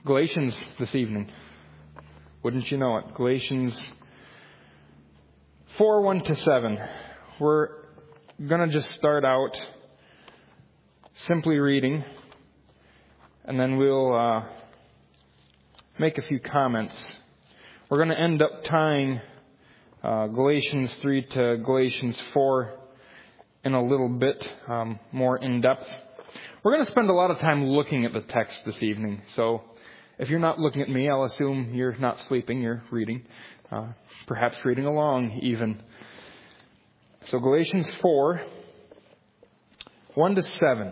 Galatians this evening. Wouldn't you know it? Galatians 4, 1-7. We're going to just start out simply reading, and then we'll make a few comments. We're going to end up tying Galatians 3 to Galatians 4 in a little bit more in depth. We're going to spend a lot of time looking at the text this evening. So if you're not looking at me, I'll assume you're not sleeping, you're reading, perhaps reading along even. So Galatians 4, 1-7.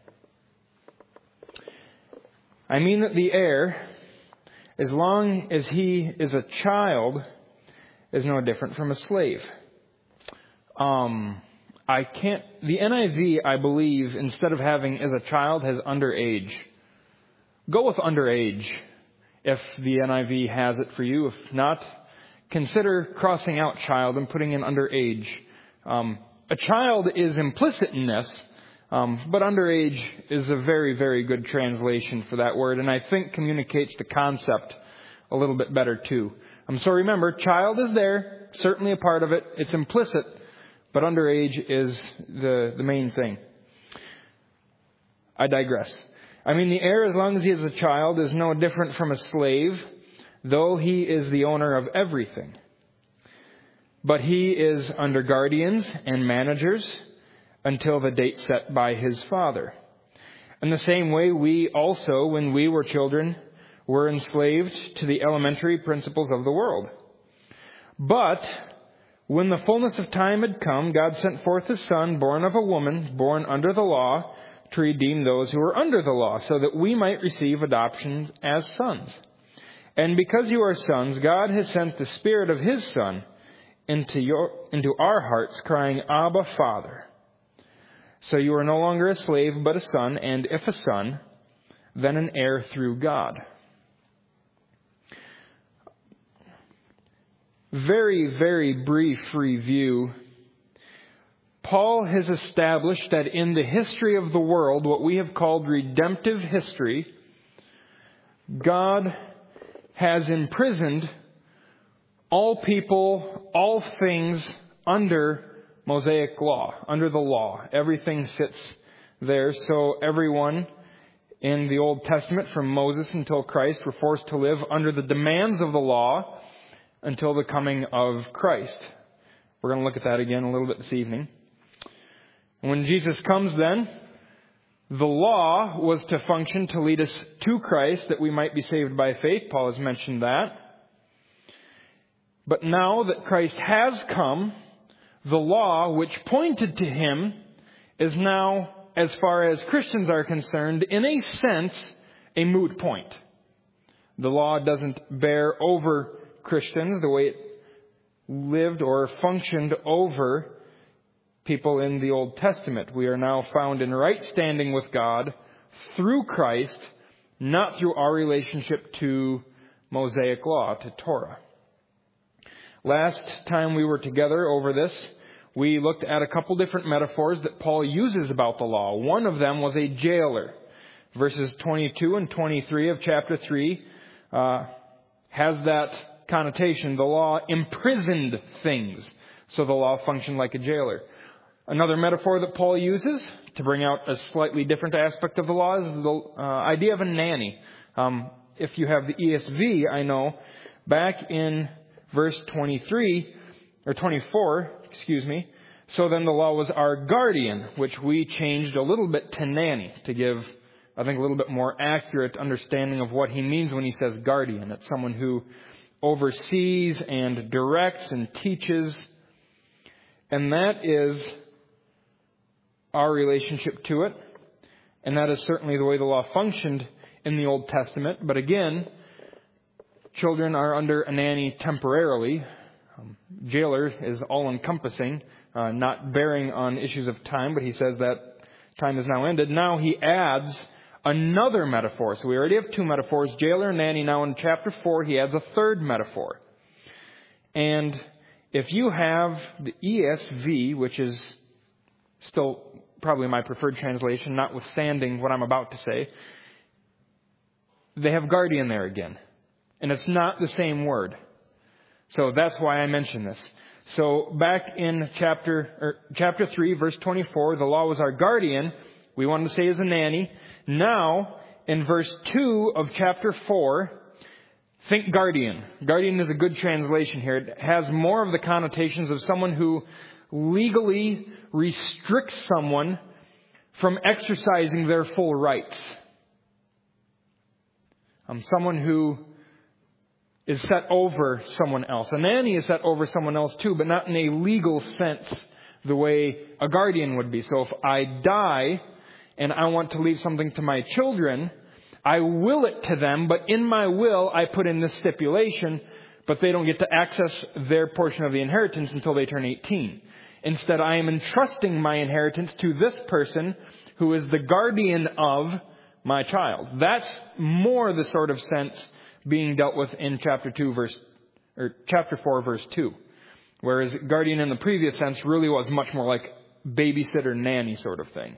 I mean that the heir, as long as he is a child, is no different from a slave. The NIV, I believe, instead of having as a child, has underage. Go with underage if the NIV has it for you. If not, consider crossing out child and putting in underage. A child is implicit in this, but underage is a very, very good translation for that word, and I think communicates the concept a little bit better too. So remember, child is there, certainly a part of it. It's implicit, but underage is the main thing. I digress. I mean, the heir, as long as he is a child, is no different from a slave, though he is the owner of everything. But he is under guardians and managers until the date set by his father. In the same way, we also, when we were children, were enslaved to the elementary principles of the world. But when the fullness of time had come, God sent forth His Son, born of a woman, born under the law, to redeem those who were under the law, so that we might receive adoption as sons. And because you are sons, God has sent the Spirit of His Son into our hearts, crying, Abba, Father. So you are no longer a slave, but a son, and if a son, then an heir through God. Very, very brief review. Paul has established that in the history of the world, what we have called redemptive history, God has imprisoned all people, all things under Mosaic law, under the law. Everything sits there. So everyone in the Old Testament, from Moses until Christ, were forced to live under the demands of the law until the coming of Christ. We're going to look at that again a little bit this evening. When Jesus comes then, the law was to function to lead us to Christ, that we might be saved by faith. Paul has mentioned that. But now that Christ has come, the law which pointed to Him is now, as far as Christians are concerned, in a sense, a moot point. The law doesn't bear over Christians the way it lived or functioned over people in the Old Testament. We are now found in right standing with God through Christ, not through our relationship to Mosaic law, to Torah. Last time we were together over this, we looked at a couple different metaphors that Paul uses about the law. One of them was a jailer. Verses 22 and 23 of chapter 3 has that connotation. The law imprisoned things, so the law functioned like a jailer. Another metaphor that Paul uses to bring out a slightly different aspect of the law is the idea of a nanny. If you have the ESV, I know, back in verse 23, or 24, so then the law was our guardian, which we changed a little bit to nanny to give, I think, a little bit more accurate understanding of what he means when he says guardian. It's someone who oversees and directs and teaches. And that is our relationship to it. And that is certainly the way the law functioned in the Old Testament. But again, children are under a nanny temporarily. Jailer is all-encompassing, not bearing on issues of time, but he says that time is now ended. Now he adds another metaphor. So we already have two metaphors, jailer and nanny. Now in chapter 4, he adds a third metaphor. And if you have the ESV, which is still probably my preferred translation, notwithstanding what I'm about to say, they have guardian there again. And it's not the same word. So that's why I mention this. So back in chapter 3, verse 24, the law was our guardian. We wanted to say as a nanny. Now, in verse 2 of chapter 4, think guardian. Guardian is a good translation here. It has more of the connotations of someone who legally restricts someone from exercising their full rights. Someone who is set over someone else. A nanny is set over someone else too, but not in a legal sense the way a guardian would be. So if I die and I want to leave something to my children, I will it to them, but in my will I put in this stipulation, but they don't get to access their portion of the inheritance until they turn 18. Instead, I am entrusting my inheritance to this person who is the guardian of my child. That's more the sort of sense being dealt with in chapter 4, verse 2. Whereas guardian in the previous sense really was much more like babysitter, nanny sort of thing.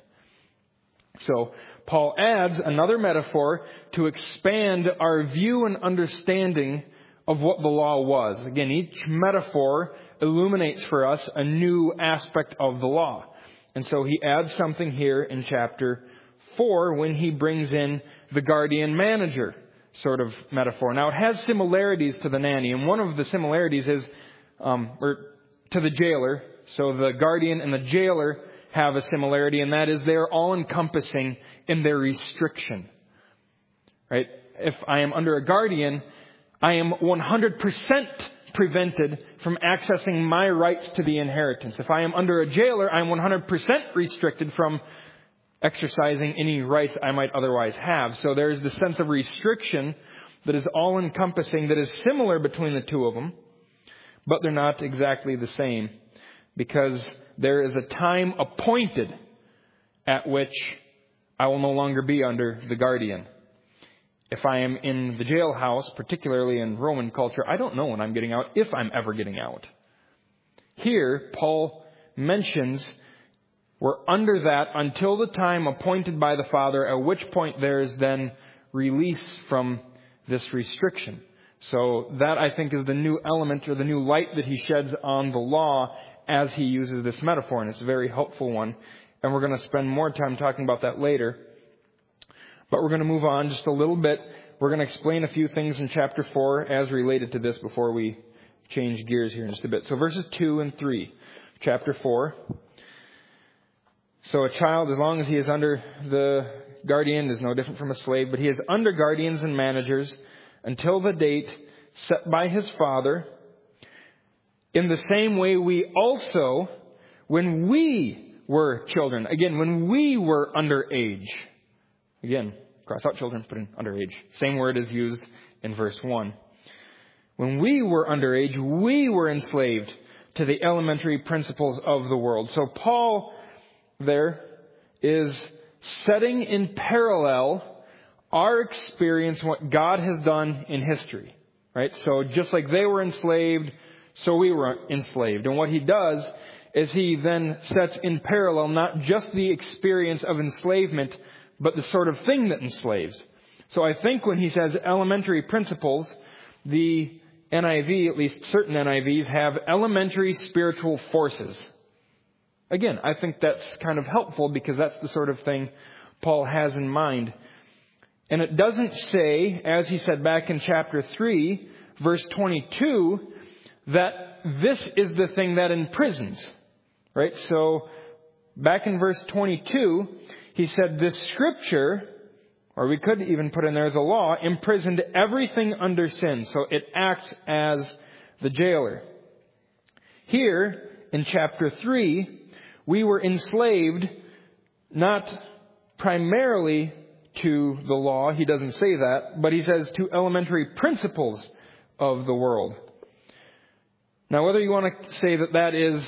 So Paul adds another metaphor to expand our view and understanding of what the law was. Again, each metaphor illuminates for us a new aspect of the law. And so he adds something here in chapter 4 when he brings in the guardian manager sort of metaphor. Now, it has similarities to the nanny, and one of the similarities is to the jailer. So the guardian and the jailer have a similarity, and that is they are all-encompassing in their restriction. Right? If I am under a guardian, I am 100% prevented from accessing my rights to the inheritance. If I am under a jailer, I am 100% restricted from exercising any rights I might otherwise have. So there's the sense of restriction that is all-encompassing, that is similar between the two of them, but they're not exactly the same, because there is a time appointed at which I will no longer be under the guardian. If I am in the jailhouse, particularly in Roman culture, I don't know when I'm getting out, if I'm ever getting out. Here, Paul mentions we're under that until the time appointed by the Father, at which point there is then release from this restriction. So that, I think, is the new element or the new light that he sheds on the law as he uses this metaphor, and it's a very helpful one. And we're going to spend more time talking about that later. But we're going to move on just a little bit. We're going to explain a few things in chapter 4 as related to this before we change gears here in just a bit. So verses 2 and 3, chapter 4. So a child, as long as he is under the guardian, is no different from a slave, but he is under guardians and managers until the date set by his father. In the same way we also, when we were children, again, when we were underage, again, cross out children, put in underage. Same word is used in verse 1. When we were underage, we were enslaved to the elementary principles of the world. So Paul there is setting in parallel our experience, what God has done in history. Right? So just like they were enslaved, so we were enslaved. And what he does is he then sets in parallel not just the experience of enslavement, but the sort of thing that enslaves. So I think when he says elementary principles, the NIV, at least certain NIVs, have elementary spiritual forces. Again, I think that's kind of helpful because that's the sort of thing Paul has in mind. And it doesn't say, as he said back in chapter 3, verse 22, that this is the thing that imprisons. Right? So back in verse 22, he said this scripture, or we could even put in there the law, imprisoned everything under sin. So it acts as the jailer. Here, in chapter 3, we were enslaved not primarily to the law. He doesn't say that, but he says to elementary principles of the world. Now, whether you want to say that that is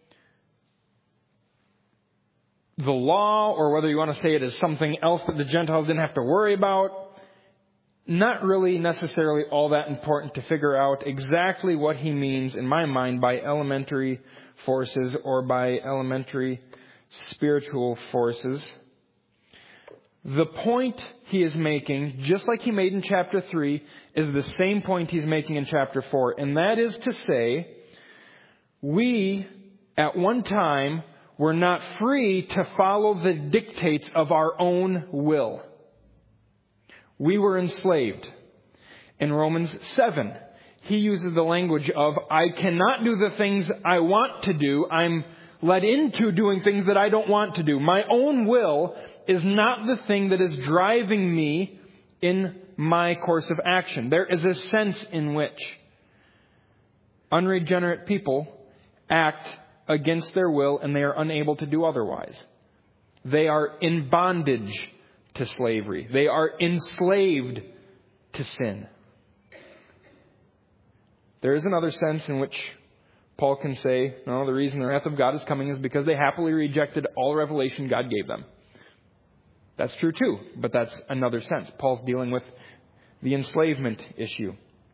the law, or whether you want to say it is something else that the Gentiles didn't have to worry about, not really necessarily all that important to figure out exactly what he means, in my mind, by elementary forces or by elementary spiritual forces. The point he is making, just like he made in chapter 3, is the same point he's making in chapter 4. And that is to say, we, at one time, were not free to follow the dictates of our own will. We were enslaved. In Romans 7, he uses the language of, I cannot do the things I want to do. I'm led into doing things that I don't want to do. My own will is not the thing that is driving me in my course of action. There is a sense in which unregenerate people act against their will and they are unable to do otherwise. They are in bondage to slavery. They are enslaved to sin. There is another sense in which Paul can say, no, the reason the wrath of God is coming is because they happily rejected all revelation God gave them. That's true too, but that's another sense. Paul's dealing with the enslavement issue.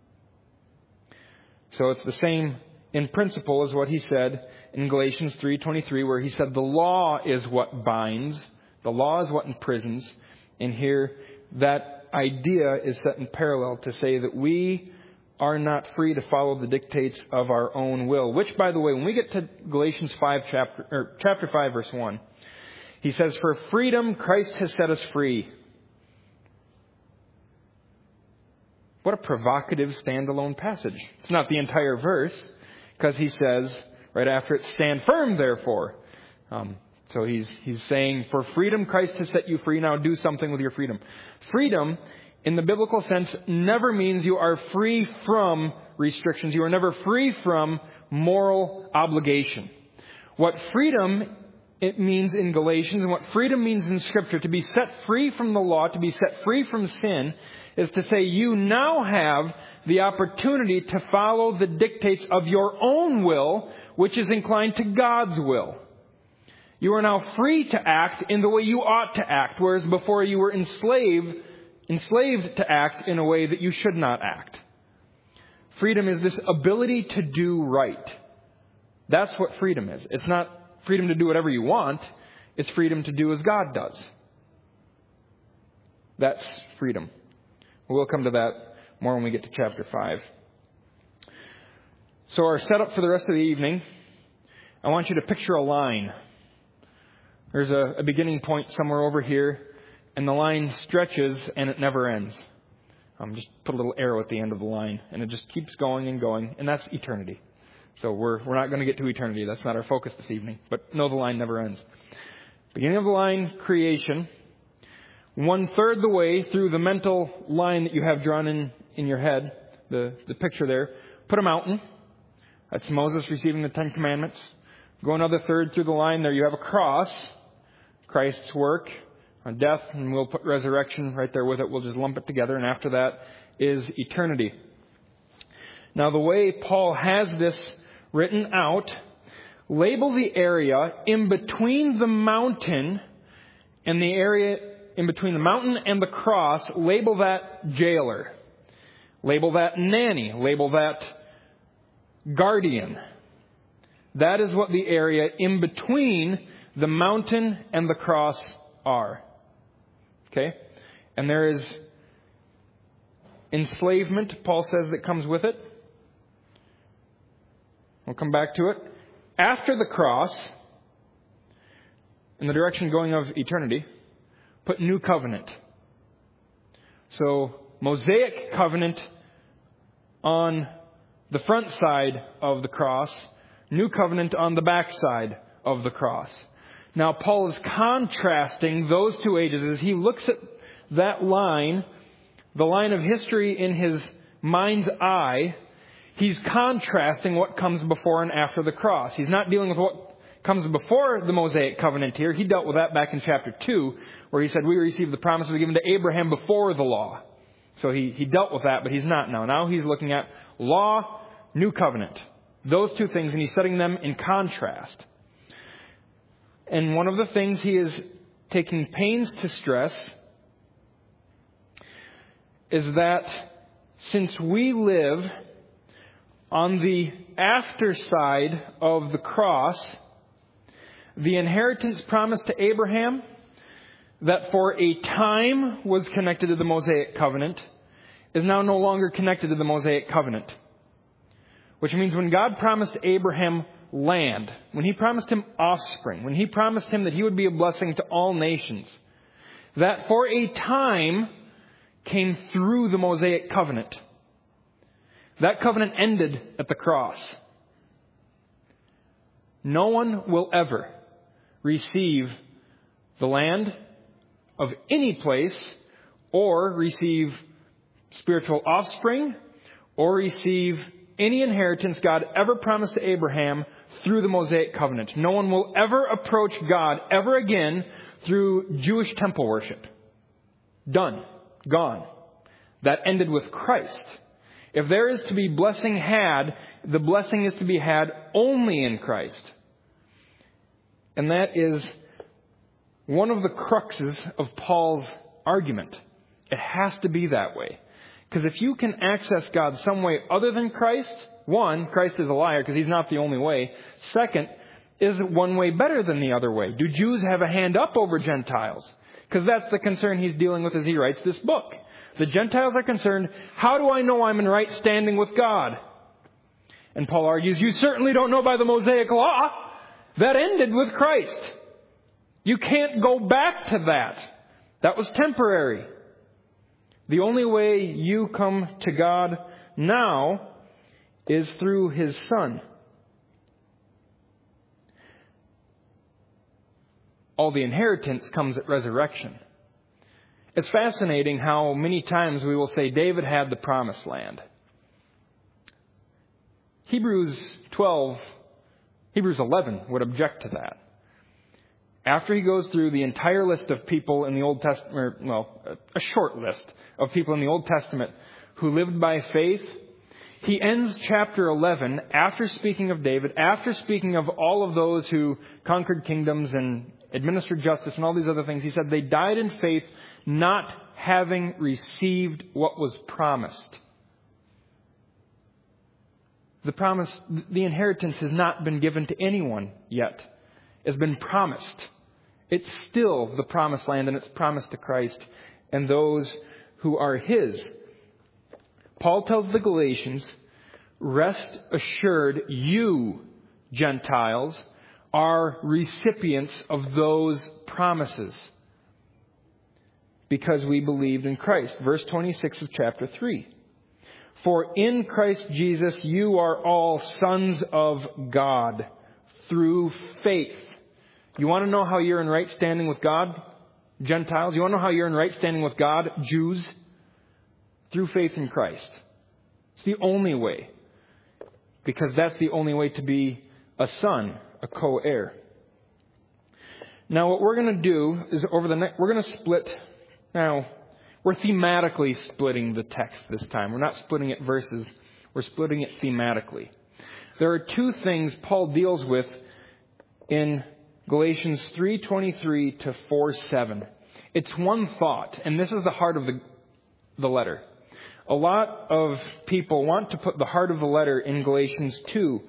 So it's the same in principle as what he said in Galatians 3:23, where he said the law is what binds, the law is what imprisons. And here that idea is set in parallel to say that we are not free to follow the dictates of our own will. Which, by the way, when we get to Galatians 5, chapter 5, verse 1, he says, for freedom Christ has set us free. What a provocative standalone passage. It's not the entire verse, because he says, right after it, stand firm, therefore. So he's saying, for freedom Christ has set you free, now do something with your freedom. Freedom, in the biblical sense, never means you are free from restrictions. You are never free from moral obligation. What freedom it means in Galatians, and what freedom means in Scripture, to be set free from the law, to be set free from sin, is to say you now have the opportunity to follow the dictates of your own will, which is inclined to God's will. You are now free to act in the way you ought to act, whereas before you were enslaved to act in a way that you should not act. Freedom is this ability to do right. That's what freedom is. It's not freedom to do whatever you want. It's freedom to do as God does. That's freedom. We'll come to that more when we get to chapter 5. So our setup for the rest of the evening, I want you to picture a line. There's a beginning point somewhere over here, and the line stretches and it never ends. Just put a little arrow at the end of the line, and it just keeps going and going, and that's eternity. So we're not going to get to eternity. That's not our focus this evening. But no, the line never ends. Beginning of the line, creation. 1/3 the way through the mental line that you have drawn in your head, the picture there, put a mountain. That's Moses receiving the 10 Commandments. Go another third through the line there. You have a cross, Christ's work on death, and we'll put resurrection right there with it. We'll just lump it together, and after that is eternity. Now, the way Paul has this written out, label the area in between the mountain and the area in between the mountain and the cross, label that jailer. Label that nanny. Label that guardian. That is what the area in between the mountain and the cross are. Okay? And there is enslavement, Paul says, that comes with it. We'll come back to it. After the cross, in the direction going of eternity, put new covenant. So, Mosaic covenant on the front side of the cross, new covenant on the back side of the cross. Now, Paul is contrasting those two ages as he looks at that line, the line of history in his mind's eye. He's contrasting what comes before and after the cross. He's not dealing with what comes before the Mosaic covenant here. He dealt with that back in chapter 2, where he said we received the promises given to Abraham before the law. So he dealt with that, but he's not now. Now he's looking at law, new covenant. Those two things, and he's setting them in contrast. And one of the things he is taking pains to stress is that since we live on the after side of the cross, the inheritance promised to Abraham, that for a time was connected to the Mosaic covenant is now no longer connected to the Mosaic covenant. Which means when God promised Abraham land, when He promised him offspring, when He promised him that he would be a blessing to all nations, that for a time came through the Mosaic covenant. That covenant ended at the cross. No one will ever receive the land of any place, or receive spiritual offspring, or receive any inheritance God ever promised to Abraham through the Mosaic covenant. No one will ever approach God ever again through Jewish temple worship. Done. Gone. That ended with Christ. If there is to be blessing had, the blessing is to be had only in Christ. And that is one of the cruxes of Paul's argument. It has to be that way. Because if you can access God some way other than Christ, one, Christ is a liar because He's not the only way. Second, is one way better than the other way? Do Jews have a hand up over Gentiles? Because that's the concern he's dealing with as he writes this book. The Gentiles are concerned, how do I know I'm in right standing with God? And Paul argues, you certainly don't know by the Mosaic law. That ended with Christ. You can't go back to that. That was temporary. The only way you come to God now is through His Son. All the inheritance comes at resurrection. It's fascinating how many times we will say David had the promised land. Hebrews 11 would object to that. After he goes through the entire list of people in the Old Testament, a short list of people in the Old Testament who lived by faith, he ends chapter 11 after speaking of David, after speaking of all of those who conquered kingdoms and administered justice and all these other things. He said they died in faith, not having received what was promised. The inheritance has not been given to anyone yet. It's been promised. It's still the promised land, and it's promised to Christ and those who are His. Paul tells the Galatians, rest assured, you, Gentiles, are recipients of those promises because we believed in Christ. Verse 26 of chapter 3. For in Christ Jesus you are all sons of God through faith. You want to know how you're in right standing with God, Gentiles? You want to know how you're in right standing with God, Jews? Through faith in Christ. It's the only way. Because that's the only way to be a son, a co-heir. Now what we're going to do is we're going to split. Now, we're thematically splitting the text this time. We're not splitting it verses. We're splitting it thematically. There are two things Paul deals with in Galatians 3:23 to 4:7. It's one thought, and this is the heart of the letter. A lot of people want to put the heart of the letter in Galatians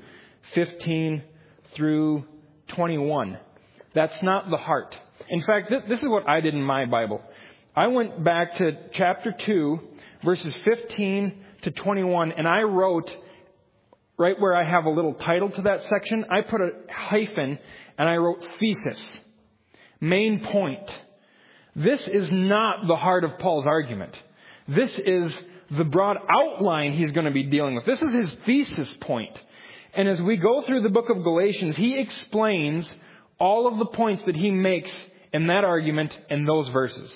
2:15 through 21. That's not the heart. In fact, this is what I did in my Bible. I went back to chapter 2, verses 15 to 21, and I wrote, right where I have a little title to that section, I put a hyphen, and I wrote thesis, main point. This is not the heart of Paul's argument. This is the broad outline he's going to be dealing with. This is his thesis point. And as we go through the book of Galatians, he explains all of the points that he makes in that argument in those verses.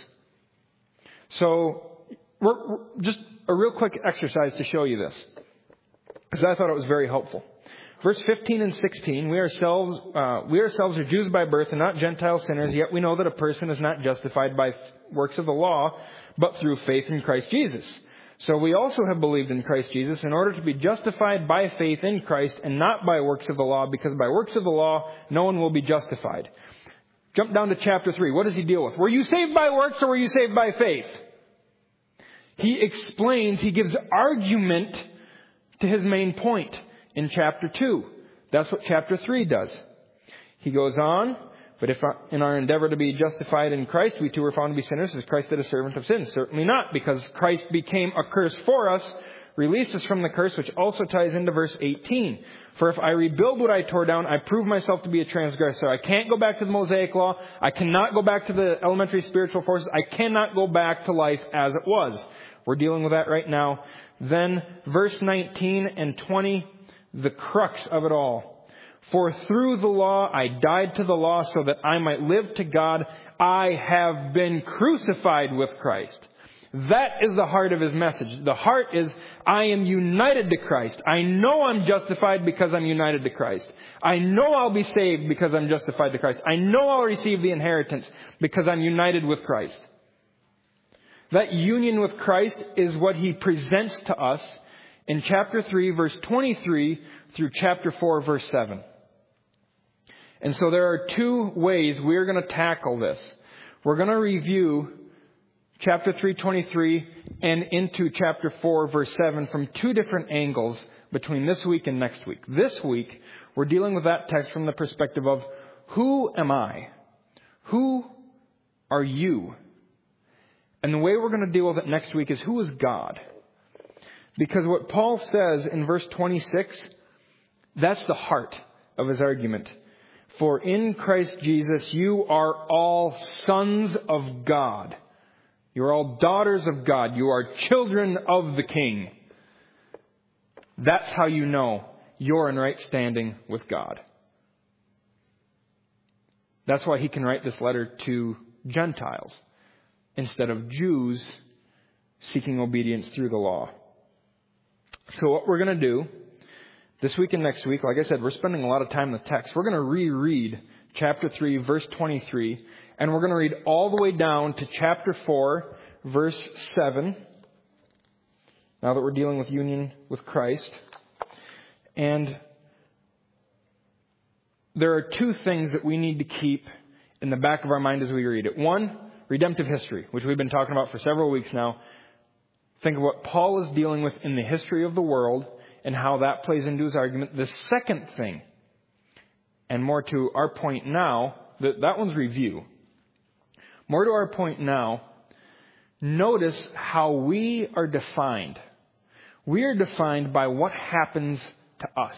So, we're just a real quick exercise to show you this, because I thought it was very helpful. Verse 15 and 16, we ourselves are Jews by birth and not Gentile sinners, yet we know that a person is not justified by works of the law, but through faith in Christ Jesus. So we also have believed in Christ Jesus in order to be justified by faith in Christ and not by works of the law, because by works of the law, no one will be justified. Jump down to chapter 3. What does he deal with? Were you saved by works or were you saved by faith? He explains, he gives argument to his main point in chapter 2. That's what chapter 3 does. He goes on, But if in our endeavor to be justified in Christ, we too were found to be sinners, is Christ a servant of sin? Certainly not, because Christ became a curse for us, released us from the curse, which also ties into verse 18. For if I rebuild what I tore down, I prove myself to be a transgressor. I can't go back to the Mosaic law. I cannot go back to the elementary spiritual forces. I cannot go back to life as it was. We're dealing with that right now. Then verse 19 and 20, the crux of it all. For through the law I died to the law so that I might live to God. I have been crucified with Christ. That is the heart of his message. The heart is, I am united to Christ. I know I'm justified because I'm united to Christ. I know I'll be saved because I'm justified to Christ. I know I'll receive the inheritance because I'm united with Christ. That union with Christ is what he presents to us in chapter 3, verse 23 through chapter 4, verse 7. And so there are two ways we're going to tackle this. We're going to review chapter 3:23 and into chapter 4, verse 7 from two different angles between this week and next week. This week, we're dealing with that text from the perspective of, who am I? Who are you? And the way we're going to deal with it next week is, who is God? Because what Paul says in verse 26, that's the heart of his argument. For in Christ Jesus, you are all sons of God. You are all daughters of God. You are children of the King. That's how you know you're in right standing with God. That's why he can write this letter to Gentiles instead of Jews seeking obedience through the law. So what we're going to do this week and next week, like I said, we're spending a lot of time in the text. We're going to reread chapter 3, verse 23. And we're going to read all the way down to chapter 4, verse 7. Now that we're dealing with union with Christ. And there are two things that we need to keep in the back of our mind as we read it. One, redemptive history, which we've been talking about for several weeks now. Think of what Paul is dealing with in the history of the world and how that plays into his argument. The second thing, and more to our point now, that one's review. More to our point now, notice how we are defined. We are defined by what happens to us.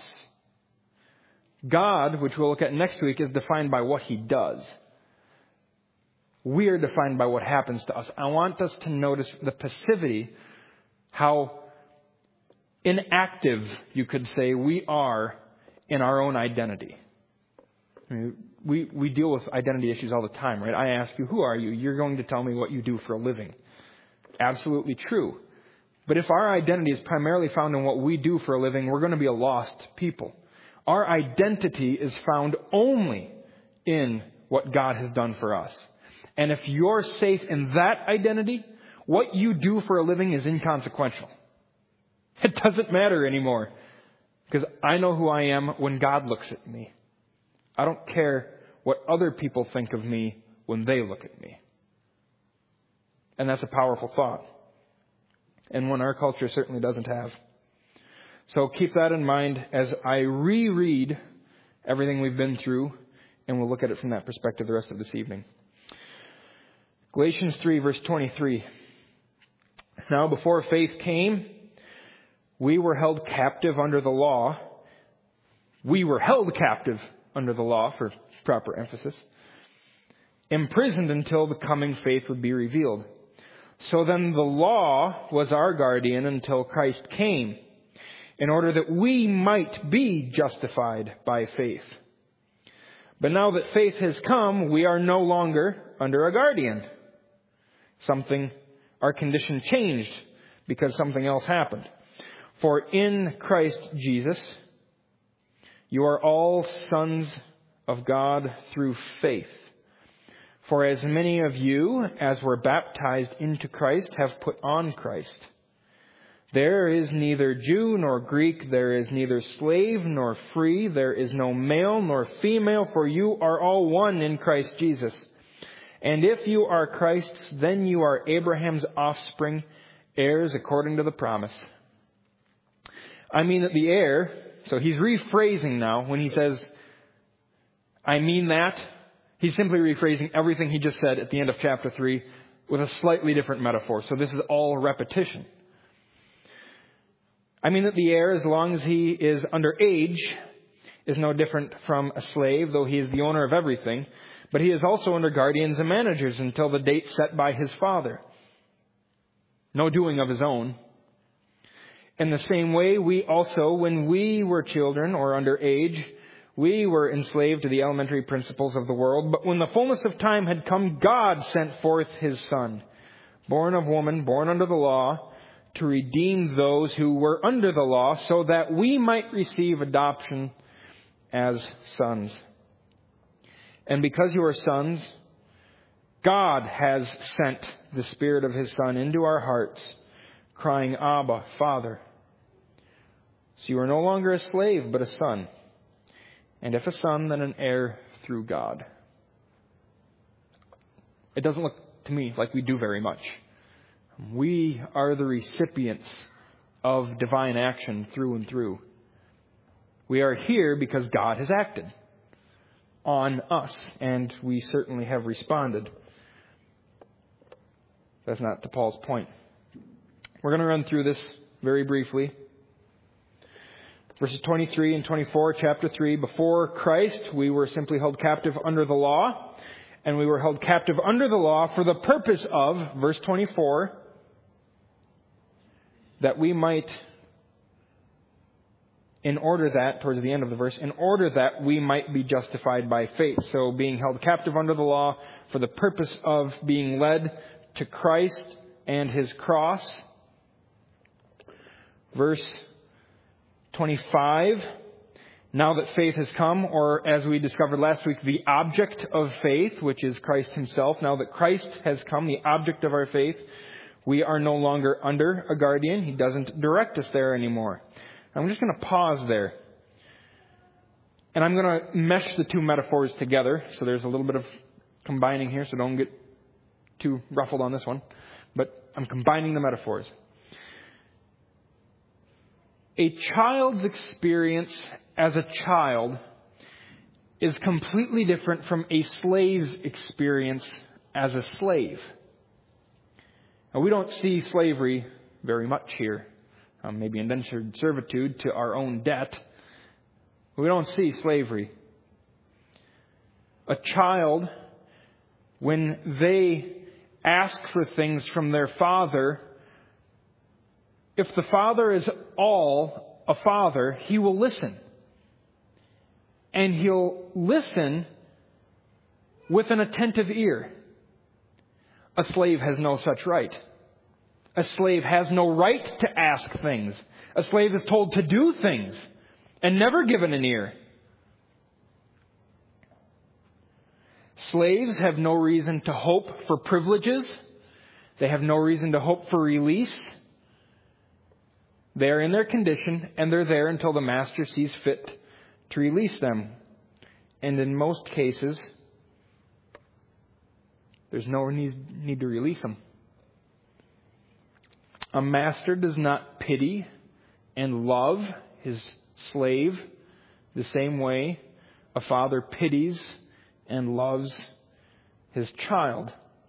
God, which we'll look at next week, is defined by what he does. We are defined by what happens to us. I want us to notice the passivity, how inactive, you could say, we are in our own identity. I mean, we deal with identity issues all the time, right? I ask you, who are you? You're going to tell me what you do for a living. Absolutely true. But if our identity is primarily found in what we do for a living, we're going to be a lost people. Our identity is found only in what God has done for us. And if you're safe in that identity, what you do for a living is inconsequential. It doesn't matter anymore. Because I know who I am when God looks at me. I don't care what other people think of me when they look at me. And that's a powerful thought. And one our culture certainly doesn't have. So keep that in mind as I reread everything we've been through. And we'll look at it from that perspective the rest of this evening. Galatians 3, verse 23. Now before faith came, we were held captive under the law. We were held captive under the law, for proper emphasis. Imprisoned until the coming faith would be revealed. So then the law was our guardian until Christ came, in order that we might be justified by faith. But now that faith has come, we are no longer under a guardian. Our condition changed because something else happened. For in Christ Jesus, you are all sons of God through faith. For as many of you as were baptized into Christ have put on Christ. There is neither Jew nor Greek, there is neither slave nor free, there is no male nor female, for you are all one in Christ Jesus. And if you are Christ's, then you are Abraham's offspring, heirs according to the promise. I mean that the heir, so he's rephrasing now when he says, I mean that. He's simply rephrasing everything he just said at the end of chapter 3 with a slightly different metaphor. So this is all repetition. I mean that the heir, as long as he is under age, is no different from a slave, though he is the owner of everything. But he is also under guardians and managers until the date set by his father. No doing of his own. In the same way, we also, when we were children or under age, we were enslaved to the elementary principles of the world. But when the fullness of time had come, God sent forth his Son, born of woman, born under the law, to redeem those who were under the law, so that we might receive adoption as sons. And because you are sons, God has sent the Spirit of his Son into our hearts, crying, Abba, Father. So you are no longer a slave, but a son. And if a son, then an heir through God. It doesn't look to me like we do very much. We are the recipients of divine action through and through. We are here because God has acted on us, and we certainly have responded. That's not to Paul's point. We're going to run through this very briefly. Verses 23 and 24, chapter 3. Before Christ, we were simply held captive under the law. And we were held captive under the law for the purpose of, verse 24, that we might, in order that, towards the end of the verse, in order that we might be justified by faith. So being held captive under the law for the purpose of being led to Christ and his cross. Verse 25, now that faith has come, or as we discovered last week, the object of faith, which is Christ himself. Now that Christ has come, the object of our faith, we are no longer under a guardian. He doesn't direct us there anymore. I'm just going to pause there. And I'm going to mesh the two metaphors together. So there's a little bit of combining here, so don't get too ruffled on this one. But I'm combining the metaphors. A child's experience as a child is completely different from a slave's experience as a slave. Now, we don't see slavery very much here. Maybe indentured servitude to our own debt. We don't see slavery. A child, when they ask for things from their father, if the father is all a father, he will listen. And he'll listen with an attentive ear. A slave has no such right. A slave has no right to ask things. A slave is told to do things and never given an ear. Slaves have no reason to hope for privileges. They have no reason to hope for release. They're in their condition, and they're there until the master sees fit to release them. And in most cases, there's no need to release them. A master does not pity and love his slave the same way a father pities and loves his child.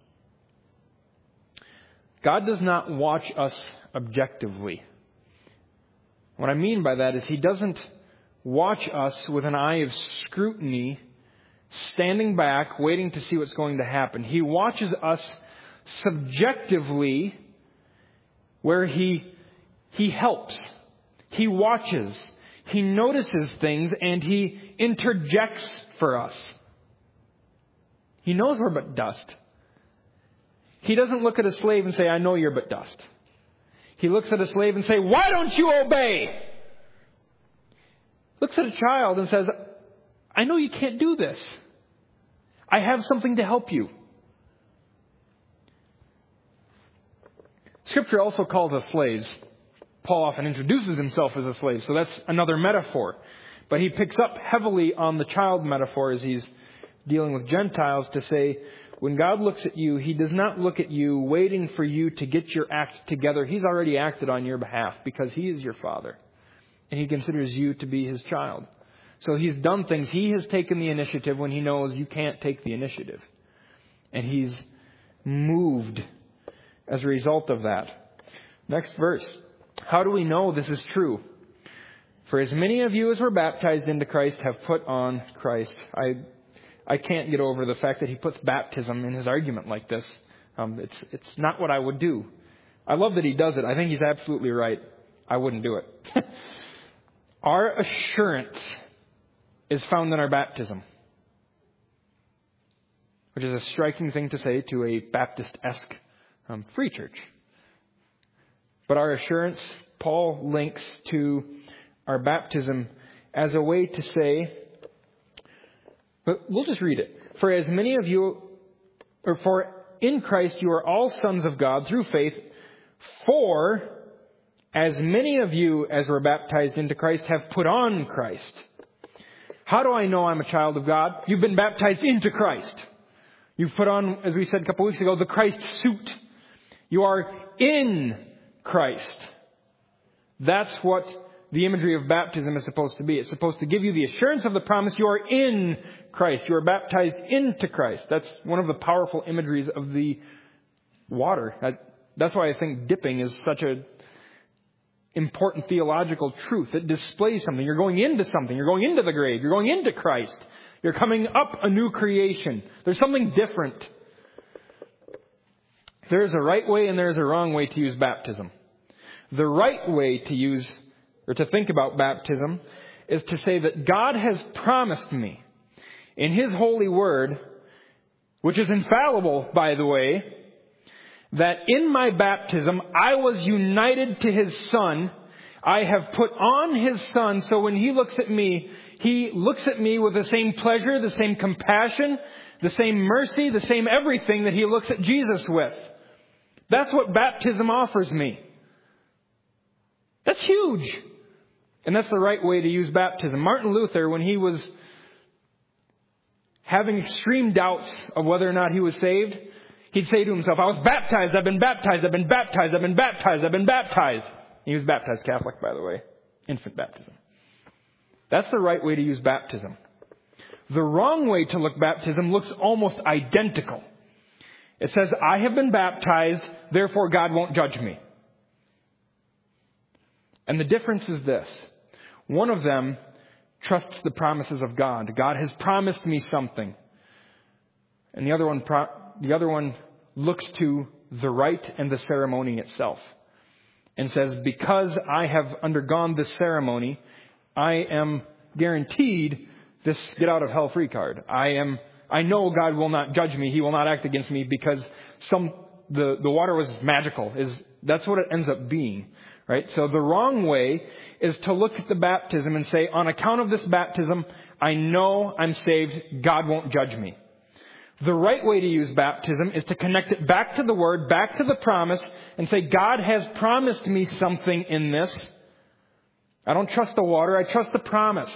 God does not watch us objectively. What I mean by that is he doesn't watch us with an eye of scrutiny, standing back, waiting to see what's going to happen. He watches us subjectively, where he helps. He watches. He notices things, and he interjects for us. He knows we're but dust. He doesn't look at a slave and say, I know you're but dust. He looks at a slave and say, why don't you obey? Looks at a child and says, I know you can't do this. I have something to help you. Scripture also calls us slaves. Paul often introduces himself as a slave, so that's another metaphor. But he picks up heavily on the child metaphor as he's dealing with Gentiles to say, when God looks at you, he does not look at you waiting for you to get your act together. He's already acted on your behalf because he is your father. And he considers you to be his child. So he's done things. He has taken the initiative when he knows you can't take the initiative. And he's moved as a result of that. Next verse. How do we know this is true? For as many of you as were baptized into Christ have put on Christ. I can't get over the fact that he puts baptism in his argument like this. It's not what I would do. I love that he does it. I think he's absolutely right. I wouldn't do it. Our assurance is found in our baptism, which is a striking thing to say to a Baptist-esque free church. But our assurance, Paul links to our baptism as a way to say, but we'll just read it. For as many of you, or for in Christ you are all sons of God through faith, for as many of you as were baptized into Christ have put on Christ. How do I know I'm a child of God? You've been baptized into Christ. You've put on, as we said a couple weeks ago, the Christ suit. You are in Christ. That's what the imagery of baptism is supposed to be. It's supposed to give you the assurance of the promise you are in Christ. You are baptized into Christ. That's one of the powerful imageries of the water. That's why I think dipping is such a important theological truth. It displays something. You're going into something. You're going into the grave. You're going into Christ. You're coming up a new creation. There's something different. There's a right way and there's a wrong way to use baptism. The right way to use or to think about baptism is to say that God has promised me in His holy word, which is infallible, by the way, that in my baptism I was united to His Son. I have put on His Son, so when He looks at me with the same pleasure, the same compassion, the same mercy, the same everything that He looks at Jesus with. That's what baptism offers me. That's huge. And that's the right way to use baptism. Martin Luther, when he was having extreme doubts of whether or not he was saved, he'd say to himself, I was baptized, I've been baptized, I've been baptized, I've been baptized, I've been baptized. He was baptized Catholic, by the way. Infant baptism. That's the right way to use baptism. The wrong way to look baptism looks almost identical. It says, I have been baptized, therefore God won't judge me. And the difference is this. One of them trusts the promises of God. God has promised me something. And the other one looks to the rite and the ceremony itself and says, because I have undergone this ceremony, I am guaranteed this get out of hell free card. I know God will not judge me. He will not act against me because the water was magical. That's what it ends up being. Right? So the wrong way is to look at the baptism and say, on account of this baptism, I know I'm saved. God won't judge me. The right way to use baptism is to connect it back to the Word, back to the promise, and say, God has promised me something in this. I don't trust the water. I trust the promise.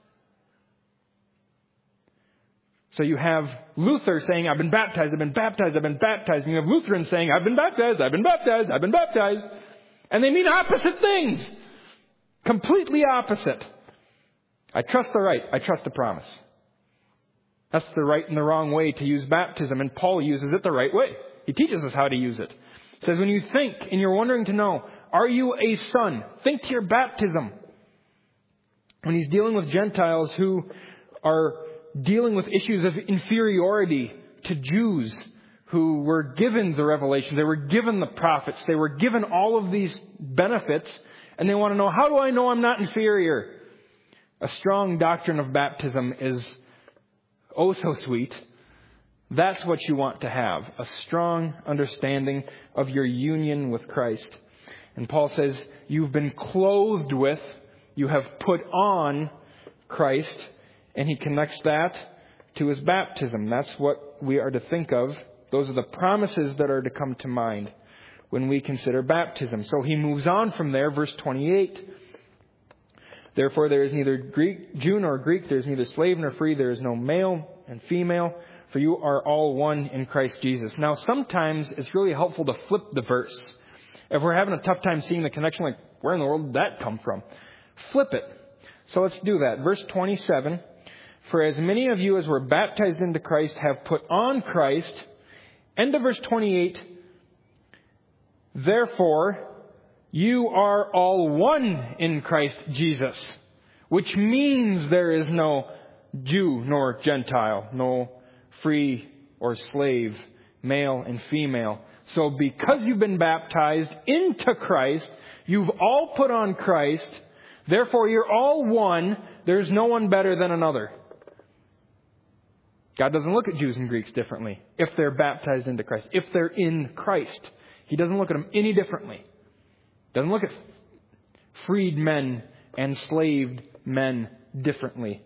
So you have Luther saying, I've been baptized, I've been baptized, I've been baptized. And you have Lutherans saying, I've been baptized, I've been baptized, I've been baptized. And they mean opposite things. Completely opposite. I trust the right. I trust the promise. That's the right and the wrong way to use baptism. And Paul uses it the right way. He teaches us how to use it. He says, when you think and you're wondering to know, are you a son? Think to your baptism. When he's dealing with Gentiles who are dealing with issues of inferiority to Jews, who were given the revelations, they were given the prophets, they were given all of these benefits, and they want to know, how do I know I'm not inferior? A strong doctrine of baptism is oh so sweet. That's what you want to have, a strong understanding of your union with Christ. And Paul says, you've been clothed with, you have put on Christ, and he connects that to his baptism. That's what we are to think of. Those are the promises that are to come to mind when we consider baptism. So he moves on from there, verse 28. Therefore there is neither Jew nor Greek, there is neither slave nor free, there is no male and female, for you are all one in Christ Jesus. Now sometimes it's really helpful to flip the verse. If we're having a tough time seeing the connection, like where in the world did that come from? Flip it. So let's do that. Verse 27. For as many of you as were baptized into Christ have put on Christ. End of verse 28. Therefore, you are all one in Christ Jesus. Which means there is no Jew nor Gentile, no free or slave, male and female. So because you've been baptized into Christ, you've all put on Christ. Therefore, you're all one. There's no one better than another. God doesn't look at Jews and Greeks differently if they're baptized into Christ, if they're in Christ. He doesn't look at them any differently. Doesn't look at freed men and enslaved men differently.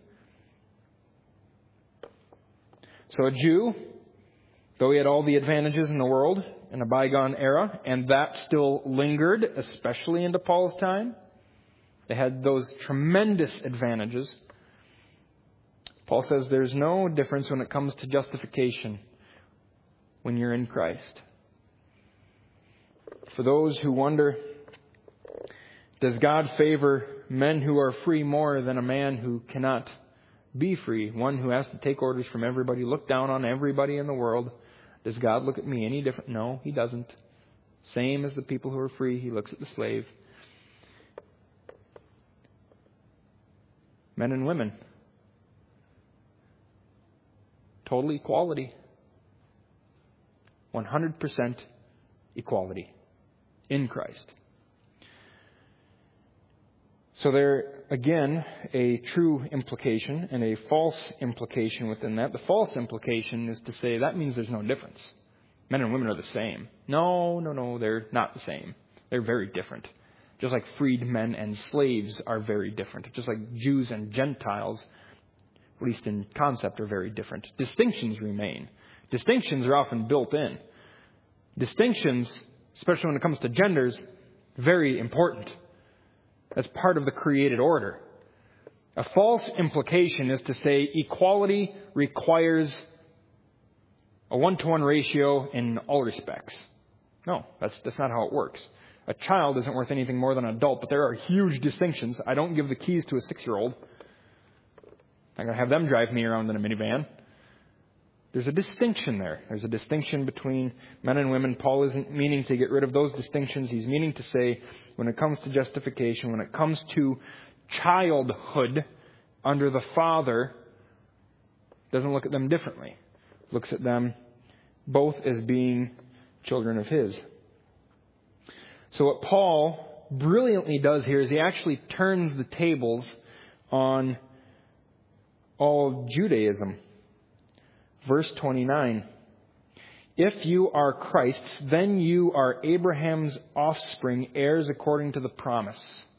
So a Jew, though he had all the advantages in the world in a bygone era, and that still lingered, especially into Paul's time, they had those tremendous advantages. Paul says there's no difference when it comes to justification when you're in Christ. For those who wonder, does God favor men who are free more than a man who cannot be free? One who has to take orders from everybody, look down on everybody in the world. Does God look at me any different? No, He doesn't. Same as the people who are free, He looks at the slave. Men and women. Total equality. 100% equality in Christ. So there, again, a true implication and a false implication within that. The false implication is to say that means there's no difference. Men and women are the same. No, they're not the same. They're very different. Just like freed men and slaves are very different. Just like Jews and Gentiles, at least in concept, are very different. Distinctions remain. Distinctions are often built in. Distinctions, especially when it comes to genders, very important. That's part of the created order. A false implication is to say equality requires a 1-to-1 ratio in all respects. No, that's not how it works. A child isn't worth anything more than an adult, but there are huge distinctions. I don't give the keys to a 6-year-old. I'm going to have them drive me around in a minivan. There's a distinction there. There's a distinction between men and women. Paul isn't meaning to get rid of those distinctions. He's meaning to say when it comes to justification, when it comes to childhood under the Father, doesn't look at them differently. Looks at them both as being children of His. So what Paul brilliantly does here is he actually turns the tables on all of Judaism. Verse 29. If you are Christ's, then you are Abraham's offspring, heirs according to the promise.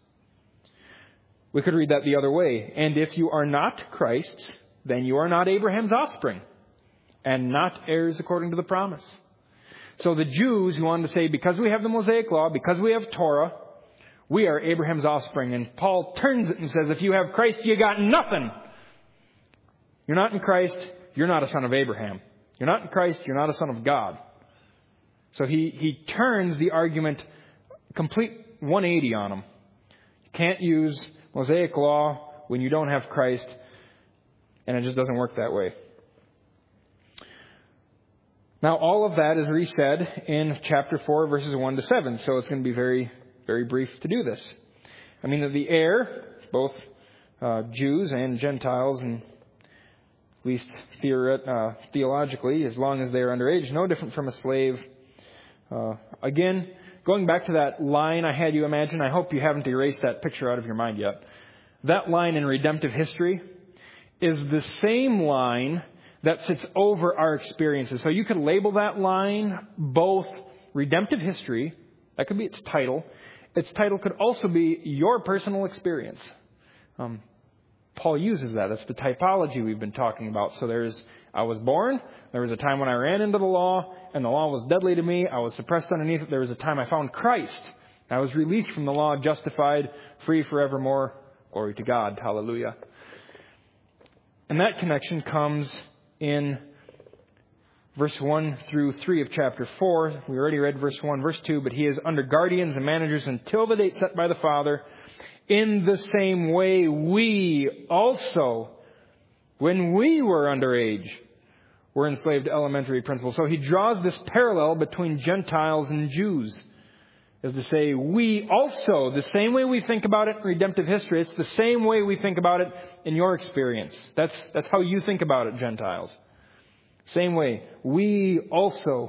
We could read that the other way. And if you are not Christ's, then you are not Abraham's offspring, and not heirs according to the promise. So the Jews who wanted to say, because we have the Mosaic Law, because we have Torah, we are Abraham's offspring. And Paul turns it and says, if you have Christ, you got nothing. You're not in Christ, you're not a son of Abraham. You're not in Christ, you're not a son of God. So he turns the argument complete 180 on them. You can't use Mosaic Law when you don't have Christ, and it just doesn't work that way. Now, all of that is resaid in chapter 4, verses 1 to 7, so it's going to be very, very brief to do this. I mean, the heir, both Jews and Gentiles, and at least theologically, as long as they are underage, no different from a slave. Again, going back to that line I had you imagine, I hope you haven't erased that picture out of your mind yet. That line in redemptive history is the same line that sits over our experiences. So you could label that line both redemptive history, that could be its title. Its title could also be your personal experience. Paul uses that. That's the typology we've been talking about. So I was born. There was a time when I ran into the law, and the law was deadly to me. I was suppressed underneath it. There was a time I found Christ. I was released from the law, justified, free forevermore. Glory to God. Hallelujah. And that connection comes in verse 1 through 3 of chapter 4. We already read verse 1, verse 2. But he is under guardians and managers until the date set by the Father. In the same way, we also, when we were underage, were enslaved to elementary principles. So he draws this parallel between Gentiles and Jews, as to say, we also, the same way we think about it in redemptive history, it's the same way we think about it in your experience. That's how you think about it, Gentiles. Same way, we also.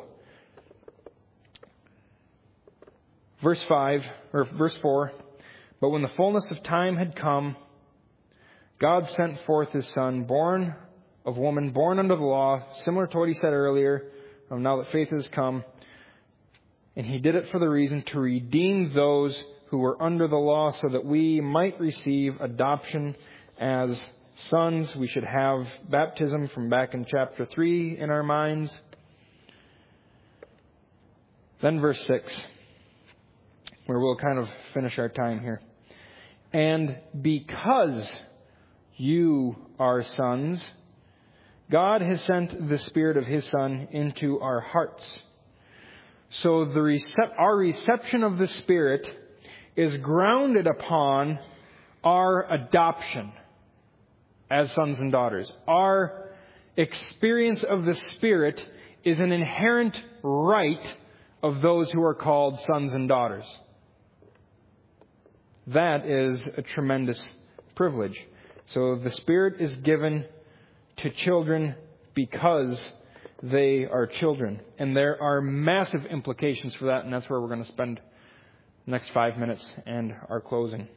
Verse 4, but when the fullness of time had come, God sent forth His Son, born of woman, born under the law, similar to what He said earlier, now that faith has come. And He did it for the reason to redeem those who were under the law so that we might receive adoption as sons. We should have baptism from back in chapter 3 in our minds. Then verse 6, where we'll kind of finish our time here. And because you are sons, God has sent the Spirit of His Son into our hearts. So our reception of the Spirit is grounded upon our adoption as sons and daughters. Our experience of the Spirit is an inherent right of those who are called sons and daughters. That is a tremendous privilege. So the Spirit is given to children because they are children. And there are massive implications for that, and that's where we're going to spend the next 5 minutes and our closing.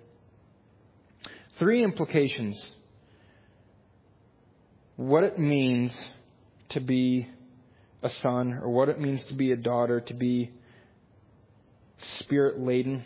3 implications. What it means to be a son, or what it means to be a daughter, to be Spirit-laden.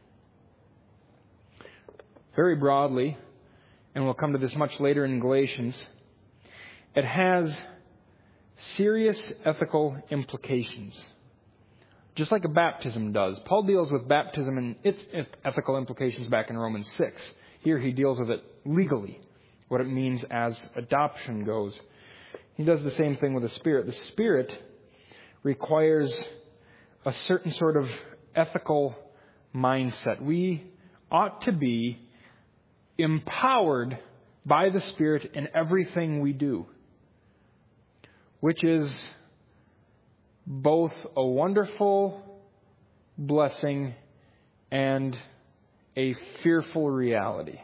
Very broadly, and we'll come to this much later in Galatians, it has serious ethical implications, just like a baptism does. Paul deals with baptism and its ethical implications back in Romans 6. Here he deals with it legally, what it means as adoption goes. He does the same thing with the Spirit. The Spirit requires a certain sort of ethical mindset. We ought to be empowered by the Spirit in everything we do, which is both a wonderful blessing and a fearful reality.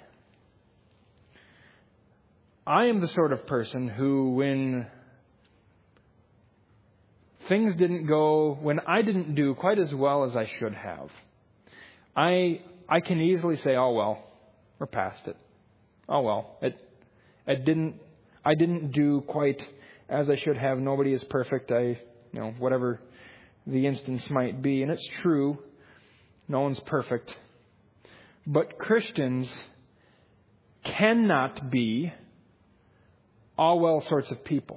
I am the sort of person who, when I didn't do quite as well as I should have, I can easily say, oh well, we're past it. Oh well, I didn't do quite as I should have. Nobody is perfect. Whatever the instance might be. And it's true. No one's perfect. But Christians cannot be all well sorts of people.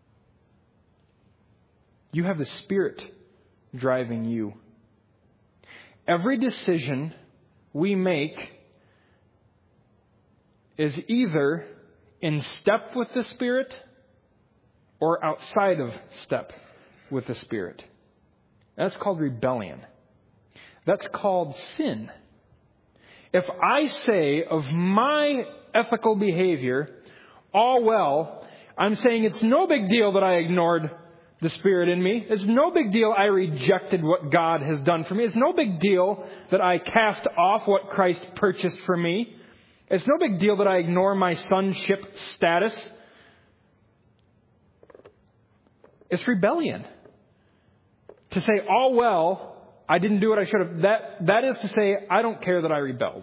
You have the Spirit driving you. Every decision we make is either in step with the Spirit or outside of step with the Spirit. That's called rebellion. That's called sin. If I say of my ethical behavior, all well, I'm saying it's no big deal that I ignored the Spirit in me. It's no big deal I rejected what God has done for me. It's no big deal that I cast off what Christ purchased for me. It's no big deal that I ignore my sonship status. It's rebellion. To say, oh well, I didn't do what I should have. That is to say, I don't care that I rebelled.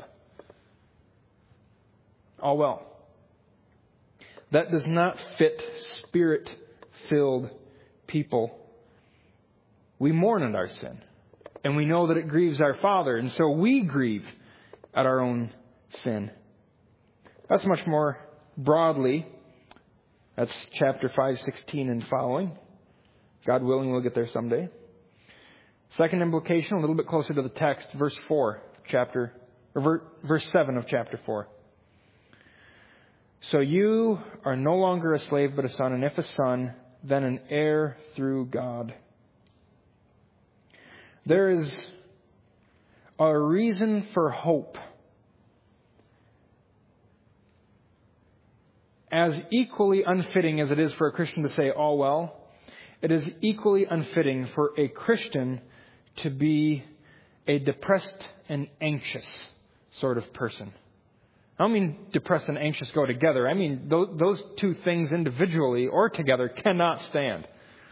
Oh well. That does not fit Spirit-filled people. We mourn at our sin. And we know that it grieves our Father. And so we grieve at our own sin. That's much more broadly. That's chapter 5:16 and following. God willing, we'll get there someday. Second implication, a little bit closer to the text, verse 7 of chapter 4. So you are no longer a slave but a son, and if a son, then an heir through God. There is a reason for hope as equally unfitting as it is for a Christian to say, "all well," it is equally unfitting for a Christian to be a depressed and anxious sort of person. I don't mean depressed and anxious go together. I mean those two things individually or together cannot stand.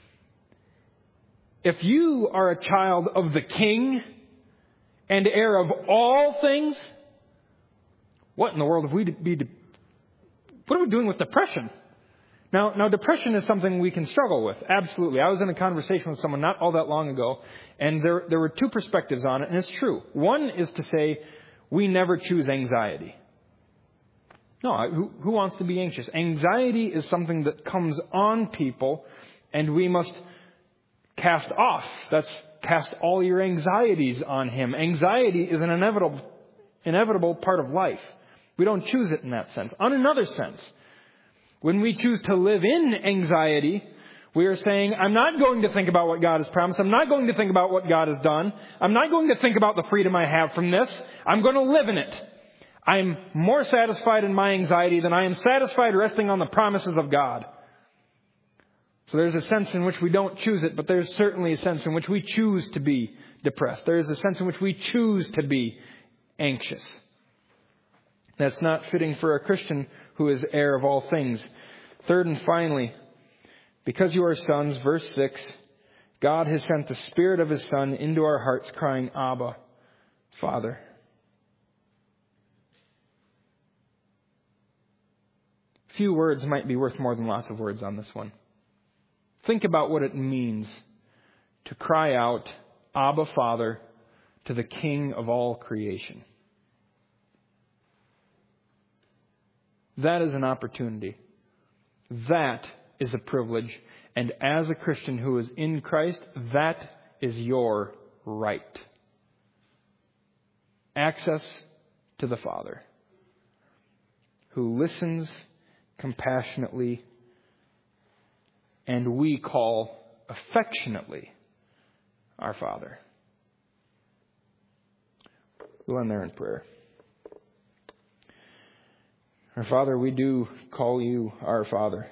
If you are a child of the King and heir of all things, what in the world what are we doing with depression? Now, depression is something we can struggle with. Absolutely. I was in a conversation with someone not all that long ago, and there were two perspectives on it, and it's true. One is to say, we never choose anxiety. No, who wants to be anxious? Anxiety is something that comes on people, and we must cast off. That's cast all your anxieties on Him. Anxiety is an inevitable part of life. We don't choose it in that sense. On another sense, when we choose to live in anxiety, we are saying, I'm not going to think about what God has promised. I'm not going to think about what God has done. I'm not going to think about the freedom I have from this. I'm going to live in it. I'm more satisfied in my anxiety than I am satisfied resting on the promises of God. So there's a sense in which we don't choose it, but there's certainly a sense in which we choose to be depressed. There is a sense in which we choose to be anxious. That's not fitting for a Christian who is heir of all things. Third and finally, because you are sons, verse 6, God has sent the Spirit of His Son into our hearts, crying, Abba, Father. Few words might be worth more than lots of words on this one. Think about what it means to cry out, Abba, Father, to the King of all creation. That is an opportunity. That is a privilege. And as a Christian who is in Christ, that is your right. Access to the Father, who listens compassionately, and we call affectionately our Father. We'll end there in prayer. Our Father, we do call you our Father.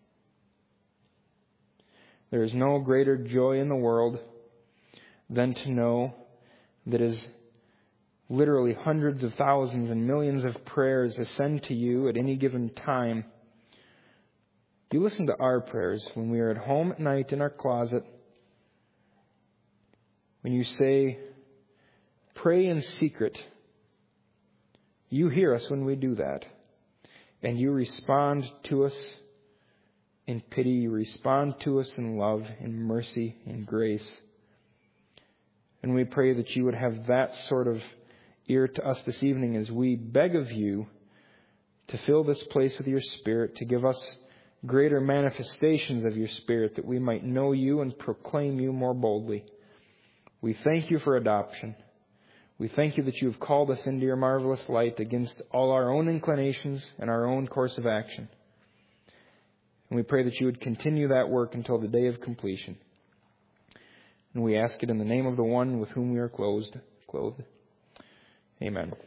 There is no greater joy in the world than to know that as literally hundreds of thousands and millions of prayers ascend to you at any given time, you listen to our prayers when we are at home at night in our closet. When you say, pray in secret, you hear us when we do that. And you respond to us in pity. You respond to us in love, in mercy, in grace. And we pray that you would have that sort of ear to us this evening as we beg of you to fill this place with your Spirit, to give us greater manifestations of your Spirit, that we might know you and proclaim you more boldly. We thank you for adoption. We thank you that you have called us into your marvelous light against all our own inclinations and our own course of action. And we pray that you would continue that work until the day of completion. And we ask it in the name of the one with whom we are clothed. Amen.